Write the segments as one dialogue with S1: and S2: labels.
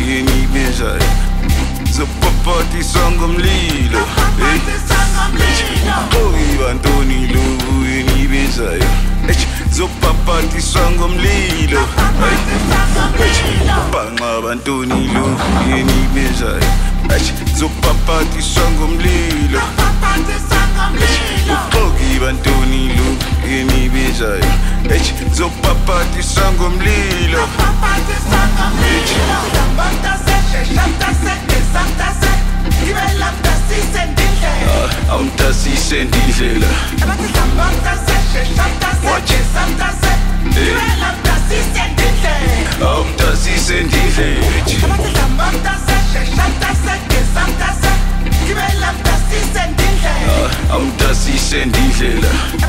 S1: yenibezayo zopapatisa ngomlilo oyibantoni lo yenibezayo zopapatisa ngomlilo banxa bantoni lo yenibezayo zopapatisa ngomlilo uxoki bantoni lo yenibezayo zopapatisa ngomlilo awumtasise ndindlela awumtasise ndindlela awumtasise ndindlela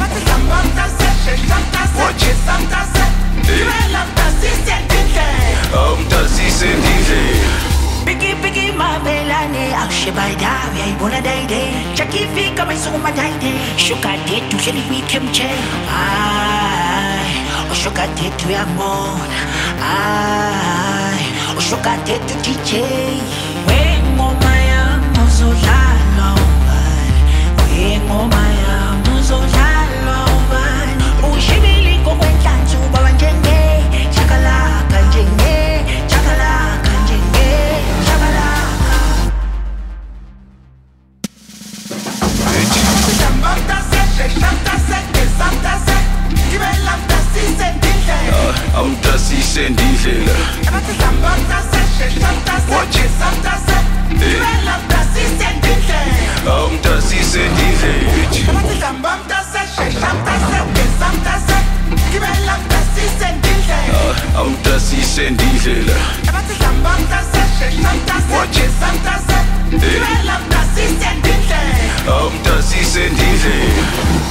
S1: awumtasise ndindlela
S2: Biggie mabelane akushebayda uyayibona dayide chakifika mayisukuma dayide shukadetu hleli kwithemche ay ushukadetu uyambona ay ushukadetu DJ wengoma yami uzodlala ubani wengoma yami uzodlala ubani ushibili kokwenhlanzi ubaba njenge chakalaka njenge chakalaka njenge
S1: awumtasise ndindlela awumtasise ndindlela awumtasise ndindlela awumtasise ndindlela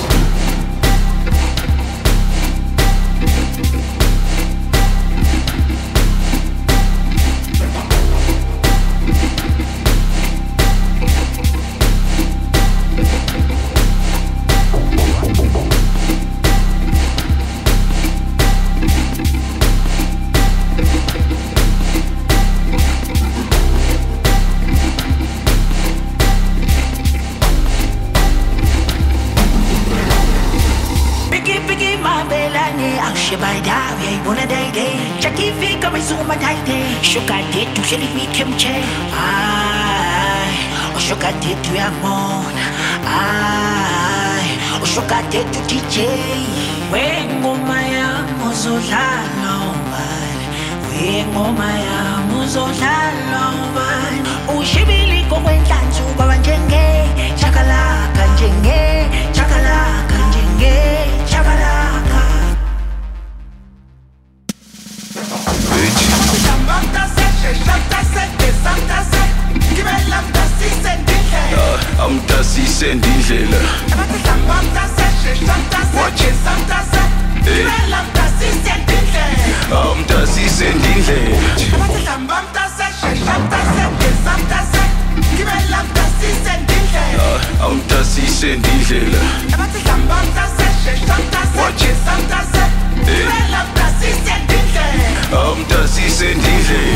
S2: akushebayda uyayibona dayide chakifika mayisukuma dayide shukadetu hleli kwithemche ay ushukadetu uyambona ay ushukadetu DJ wengoma yami uzodlala ubani wengoma yami uzodlala ubani ushibili kokwenhlanzi ubaba njenge chakalaka njenge chakalaka njenge chakalaka
S1: awumtasise ndindlela awumtasise ndindlela awumtasise ndindlela awumtasise ndindlela